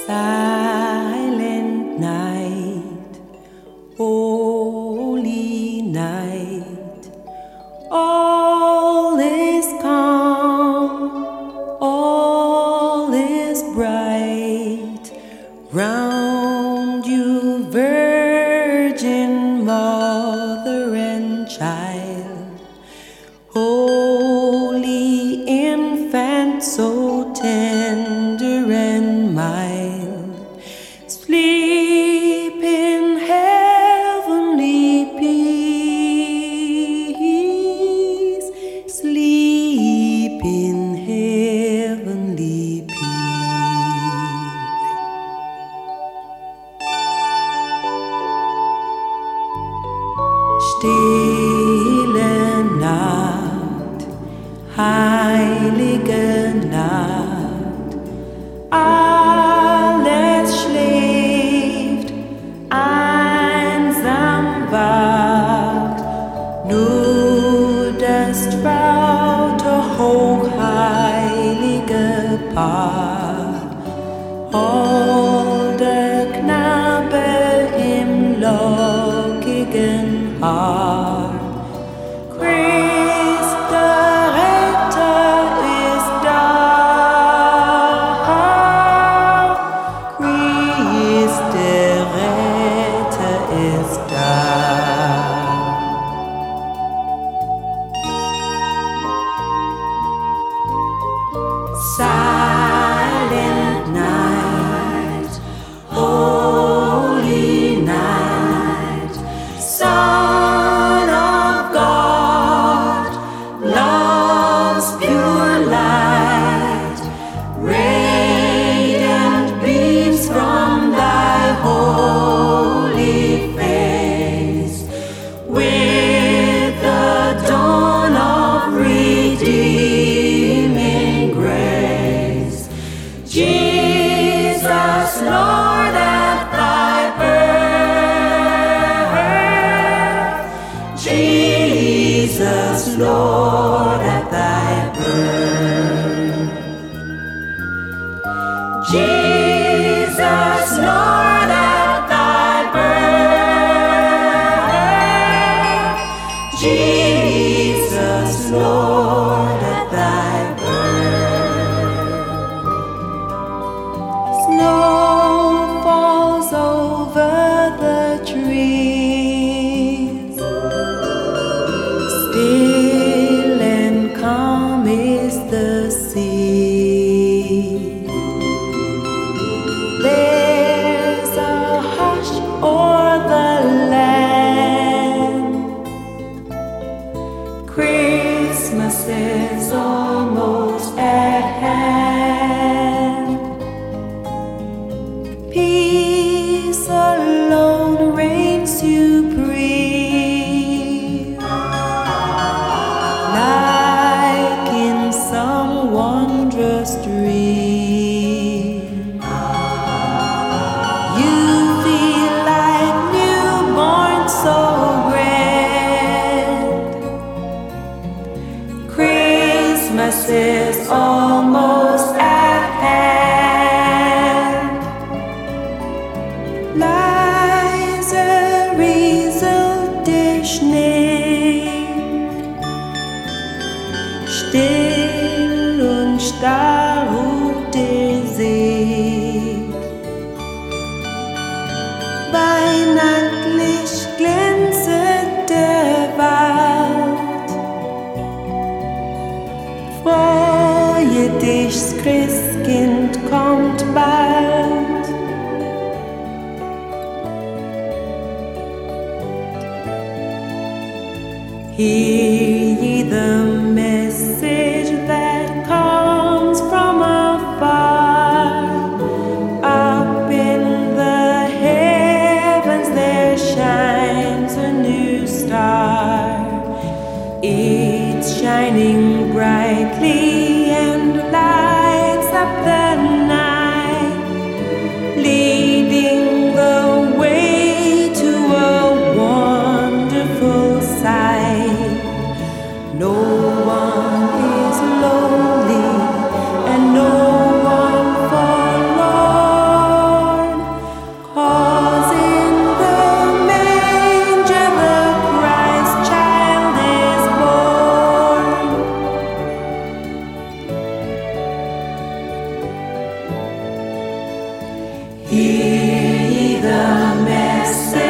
Silent night, holy night, all is calm, all is bright, round you virgin mother and child, holy infant so tender and mild, sleep in heavenly peace, sleep in heavenly peace. Stille Nacht, heilige Nacht, alles schläft, einsam wacht, nur das traute hochheilige Paar, holder Knabe im lockigen Haar. Christ der Retter ist da, Christ der Retter ist da. Silent night, holy night, Son of God, love's pure light, radiant beams from thy holy face, with the dawn of redeeming grace. Jesus, Lord, at thy birth, Jesus, Lord, at thy birth, Jesus, Lord, at thy birth, Jesus, Lord, at thy birth. Snow falls over the trees, still and calm is the sea. There's a hush o'er the land, Christmas is almost at hand. Peace alone reigns supreme, like in some wondrous dream. You feel like newborn, so grand. Christmas is almost at hand. Leise rieselt der Schnee, still und starr ruht der See. Weihnachtlich glänzet der Wald, freue dich, das Christkind kommt bald. Hear ye the message that comes from afar. Up in the heavens there shines a new star. It's shining brightly and lights up the night, leading the way to a wonderful sight. Hear ye the message.